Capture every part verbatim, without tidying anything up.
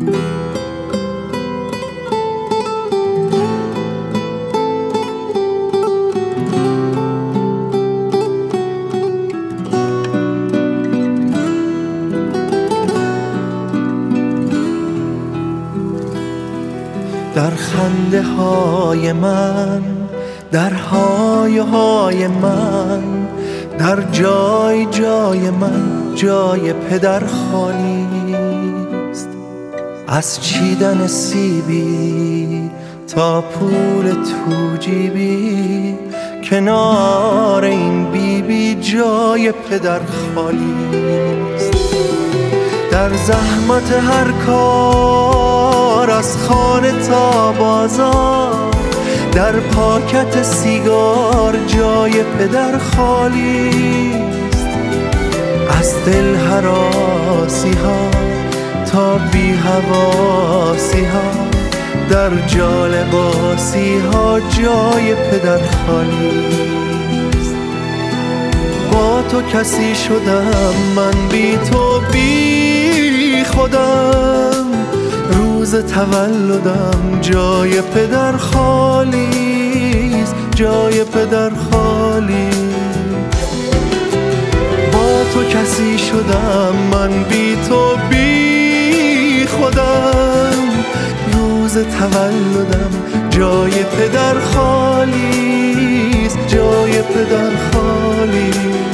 در خنده های من، در های های من، در جای جای من جای پدر خالیست. از چیدن سیبی تا پول تو جیبی، کنار این بیبی بی جای پدر خالیست. در زحمت هر کار از خانه تا بازار، در پاکت سیگار جای پدر خالیست. از دل هراسی ها تا بی حواسی ها، در جالباسی ها جای پدر خالیست. با تو کسی شدم من، بی تو بی خودم، روز تولدم جای پدر خالیست، جای پدر خالیست. با تو کسی شدم من، بی تو بی خودم، روز تولدم جای پدر خالیست، جای پدر خالیست.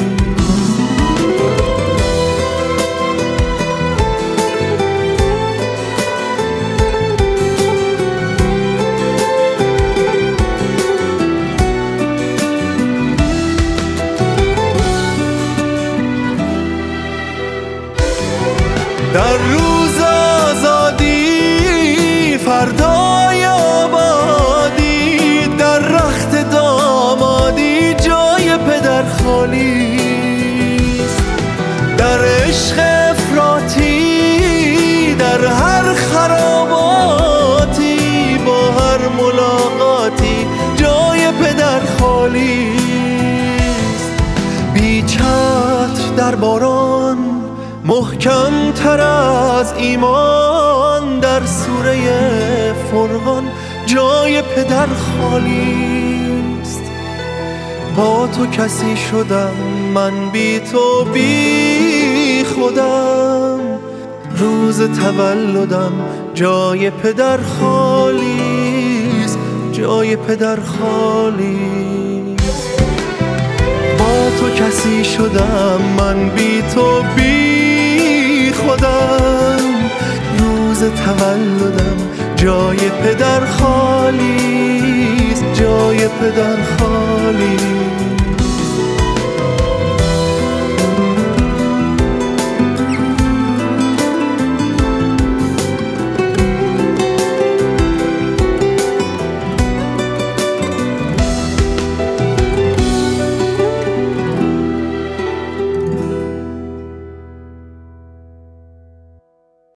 در روز آزادی، فردای آبادی، در رخت دامادی جای پدر خالیست. در عشق افراطی، در هر خراباتی، با هر ملاقاتی جای پدر خالیست. بی چتر در باران، محکم تر از ایمان، در سوره فرقان جای پدر خالیست. با تو کسی شدم من، بی تو بی خودم، روز تولدم جای پدر خالیست، جای پدر خالیست. با تو کسی شدم من، بی تو بی خودم، روز تولدم جای پدر خالیست، جای پدر خالیست.